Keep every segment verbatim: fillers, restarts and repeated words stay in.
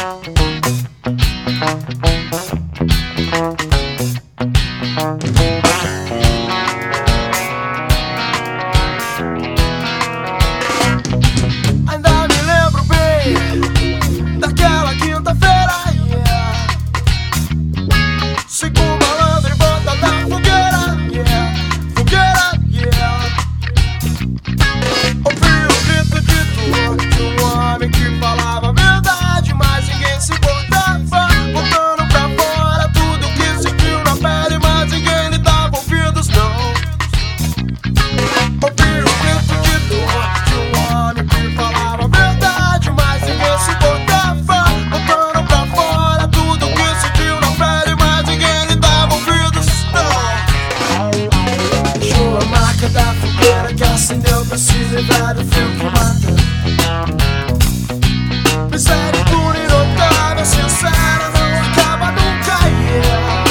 Ainda me lembro bem daquela quinta-feira, yeah. Sigo malandro em volta da fogueira, yeah. Fogueira, yeah. Ouvi o grito de dor de um homem que falava a verdade, mas ninguém se importava, botando pra fora tudo que sentiu na pele, mas ninguém lhe dava ouvidos, não. Ouvi o grito de dor de um homem que falava a verdade, mas ninguém se importava, botando pra fora tudo que sentiu na pele, mas ninguém lhe dava ouvidos, não. Deixou a marca da fogueira que acendeu pra se livrar do frio que mata. Miséria pura, inotável, sincera, não acaba nunca, yeah.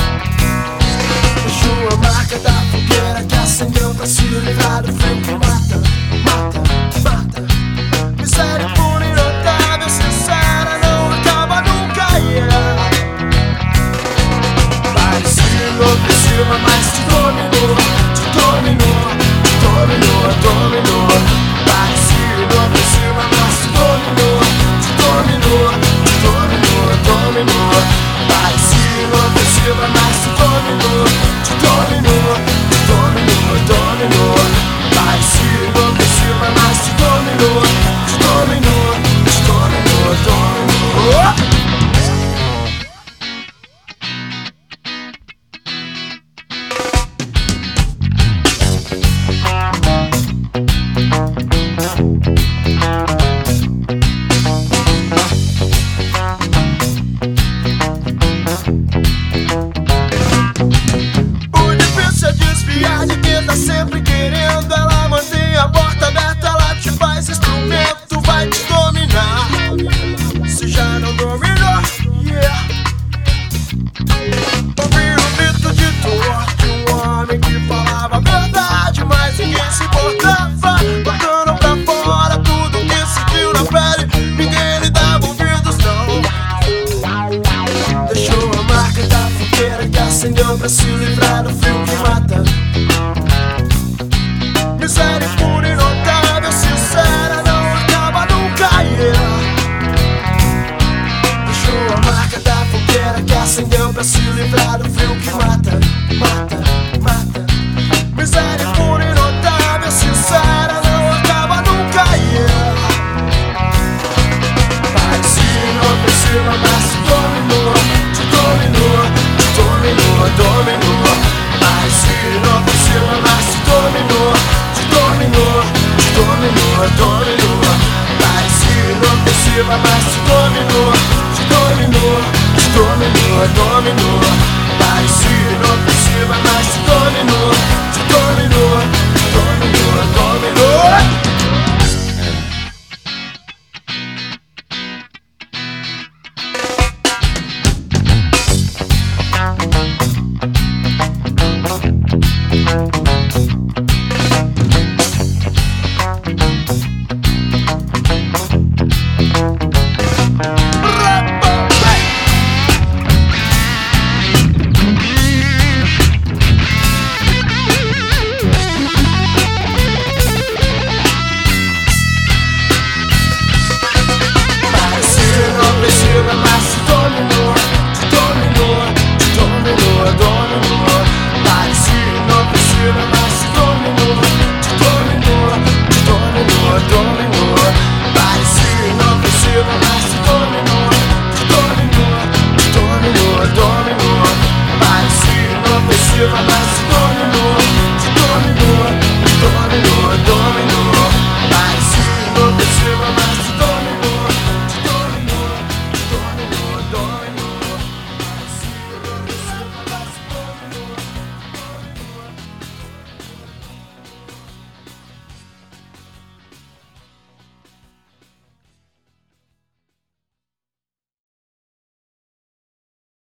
Deixou a marca da fogueira que acendeu pra se livrar do frio que mata, mata, mata. Miséria pura, inotável, sincera, não acaba nunca, yeah. Parecia enlouquecida, mas te dominou, te dominou, te dominou, dominou. Parecia enlouquecida, mas te dominou, te dominou, te dominou, dominou. Parecia enlouquecida, mas te dominou, te dominou, te dominou, dominou. Parecia enlouquecida, mas te dominou, te dominou, te dominou, dominou. O difícil é desviar de quem tá sempre querendo. Ela mantém a porta aberta, ela te faz instrumento, vai te dominar se já não dominou, yeah. Ouvi o grito de dor de um homem que falava a verdade, mas ninguém se importava, botando pra fora tudo que sentiu na pele, ninguém lhe dava ouvidos, não. Deixou a marca da fogueira que acendeu pra se livrar do frio que mata. Miséria pura, inotável, sincera, não acaba nunca, yeah. Deixou a marca da fogueira que acendeu pra se livrar do frio que mata, mata, mata. Miséria pura, inotável, sincera, não acaba nunca, yeah. Parecia enlouquecida, mas te dominou, te dominou, te dominou, dominou. Parecia enlouquecida, mas te dominou, te dominou, te dominou, dominou. Parecia enlouquecida, mas te dominou, te dominou, te dominou, dominou. Parecia enlouquecida, mas te dominou, te dominou.